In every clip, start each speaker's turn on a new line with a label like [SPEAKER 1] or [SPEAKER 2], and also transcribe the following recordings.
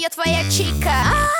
[SPEAKER 1] я твоя чика.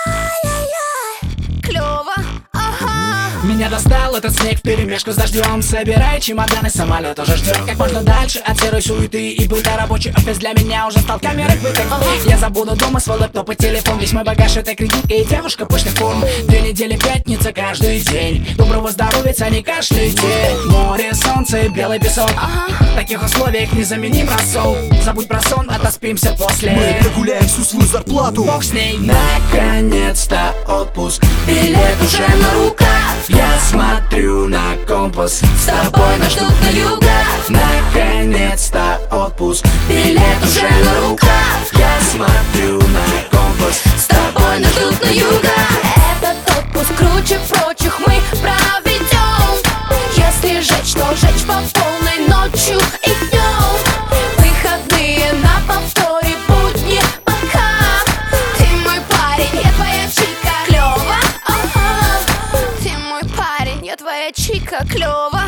[SPEAKER 1] Клёво, ага.
[SPEAKER 2] Меня достал этот снег вперемешку с дождем. Собирай чемоданы, самолет уже ждет. Как можно дальше от серой суеты и быта. Рабочий офис для меня уже стал камерой пыток. Я забуду дома свой лэптоп и телефон. Весь мой багаж это кредитка и девушка пышных форм. 2 недели пятница каждый день. Доброго здоровья, не кашляйте. Море, солнце и белый песок. В таких условиях незаменим рассол. Забудь про сон, отоспимся после.
[SPEAKER 3] Мы прогуляем всю свою зарплату.
[SPEAKER 2] Бог с ней. Наконец-то отпуск, билет уже на руках. Я смотрю на компас, с тобой нас ждут на югах. Наконец-то отпуск, билет уже на руках. Я смотрю на компас, с тобой нас ждут на югах.
[SPEAKER 1] Этот отпуск круче прочих мы проведем. Если жечь, то жечь по полной ночью и днем. Выходные на повторе, будни пока. Ты мой парень, я твоя чика. Клёво, ага. Ты мой парень, я твоя чика. Клёво,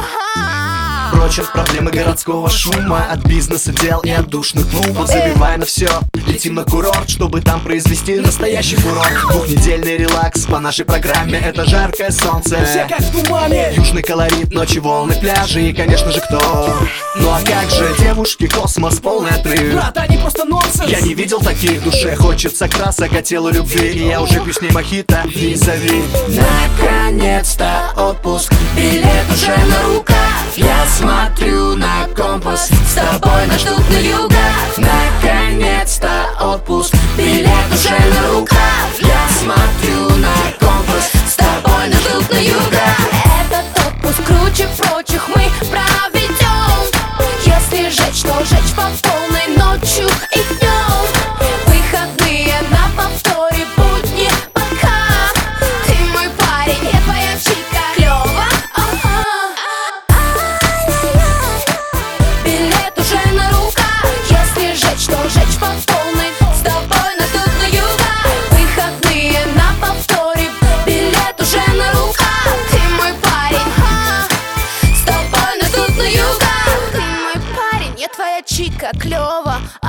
[SPEAKER 1] ага.
[SPEAKER 3] Прочь от проблемы городского шума, от бизнеса, дел и от душных клубов. Забивай на все, летим на курорт, чтобы там произвести настоящий фурор. Двухнедельный релакс по нашей программе, это жаркое солнце,
[SPEAKER 2] Все как в тумане.
[SPEAKER 3] южный колорит, ночи, волны, пляжи и, конечно же, кто? Ну а как же девушки, космос, полный отрыв.
[SPEAKER 2] Брат, они просто нонсенс.
[SPEAKER 3] Я не видел таких, душе хочется красок, а телу любви. И я уже пью с ней мохито, визави.
[SPEAKER 2] Наконец-то отпуск, билет уже на руках. Я смотрю на компас, с тобой нас ждут на югах. Наконец-то отпуск, билет уже на руках. Я смотрю на компас, с тобой нас ждут на югах.
[SPEAKER 1] Этот отпуск круче прочих мы проведем. Если жечь, то жечь по полной ночью и днем. Выходные на повторе, будни пока. Ты мой парень, я твоя чика. Клёво, ага. Билет уже на руках. Если жечь, то жечь по полной. С тобой нас ждут на югах. Выходные на повторе, билет уже на руках. Ты мой парень, ага. С тобой нас ждут на югах. Ты мой парень, я твоя чика. Клёво,